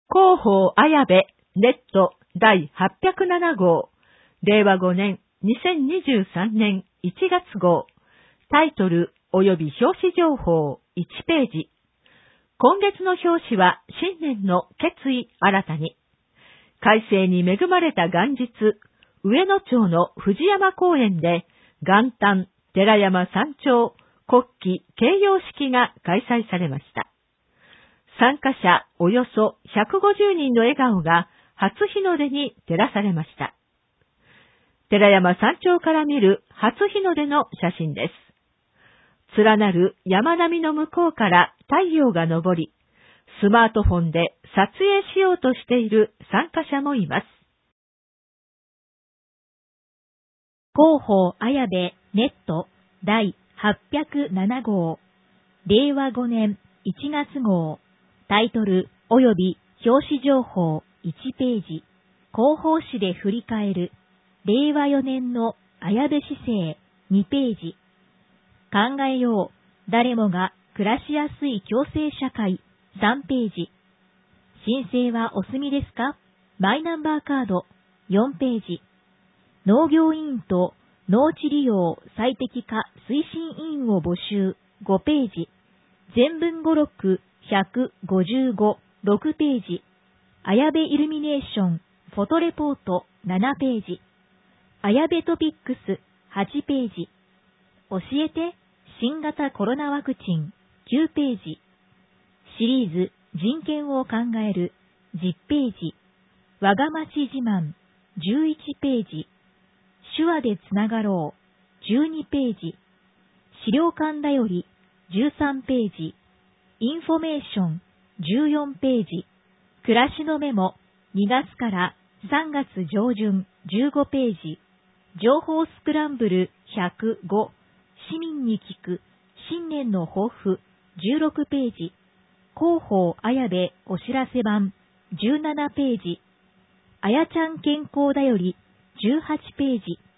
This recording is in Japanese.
広報綾部ネット第807号、令和5年2023年1月号、タイトル及び表紙情報1ページ。今月の表紙は新年の決意新たに。快晴に恵まれた元日、上野町の藤山公園で元旦寺山山頂国旗掲揚式が開催されました。参加者およそ150人の笑顔が初日の出に照らされました。寺山山頂から見る初日の出の写真です。連なる山並みの向こうから太陽が昇り、スマートフォンで撮影しようとしている参加者もいます。 広報綾部ネット第807号、令和5年1月号、タイトル及び表紙情報1ページ。広報誌で振り返る令和4年の綾部市政2ページ。考えよう誰もが暮らしやすい共生社会3ページ。申請はお済みですか？マイナンバーカード4ページ。農業委員と農地利用最適化推進委員を募集5ページ。全文語録155、6ページ。綾部イルミネーションフォトレポート7ページ。綾部トピックス8ページ。教えて新型コロナワクチン9ページ。シリーズ人権を考える10ページ。我が町自慢11ページ。手話でつながろう12ページ。資料館だより13ページ。インフォメーション14ページ。暮らしのメモ2月から3月上旬15ページ。情報スクランブル105。市民に聞く新年の抱負16ページ。広報綾部お知らせ版17ページ。あやちゃん健康だより18ページ。